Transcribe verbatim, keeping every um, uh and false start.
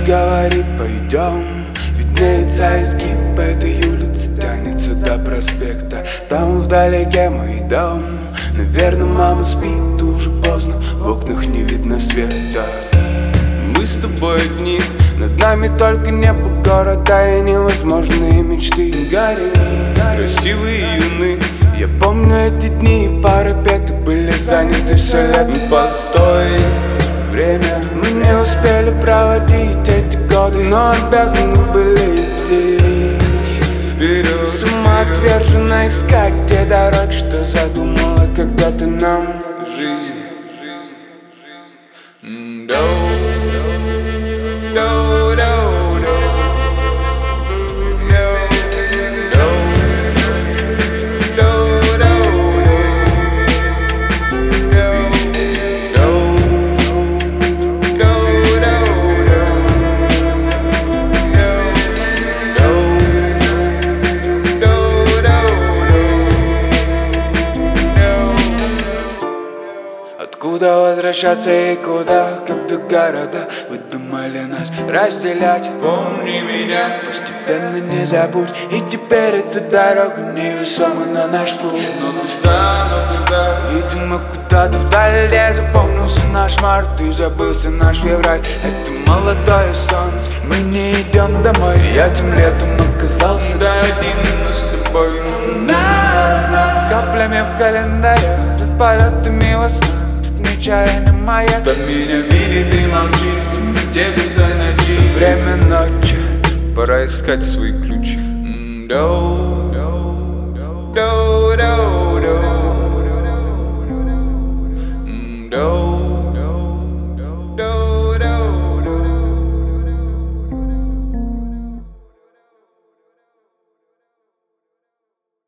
говорит пойдем. Виднеется изгиб этой улицы, тянется до проспекта. Там вдалеке мой дом. Наверное, мама спит, уже поздно, в окнах не видно света. Мы с тобой одни, над нами только небо, города и невозможные мечты. Горим, красивые и юны. Я помню эти дни, парапеты были заняты все лето. Постой, время, мы не успели проводить эти годы, но обязаны были идти вперед. Самоотверженно искать те дороги, что задумала когда-то нам жизнь. Откуда возвращаться и куда, когда города вы думали нас разделять? Помни меня, постепенно не забудь. И теперь эта дорога невесома на наш путь. Но куда, но куда? Видимо, куда-то вдали запомнился наш март и забылся наш февраль. Это молодое солнце, мы не идем домой. Я тем летом оказался да один мы с тобой. На-на-на. Каплями в календаре, за полетами во снах. Нечаянно маяк, кто меня видит и молчит в те густой ночи. Время ночи, пора искать свои ключи. Доу, доу, доу, доу, доу, доу.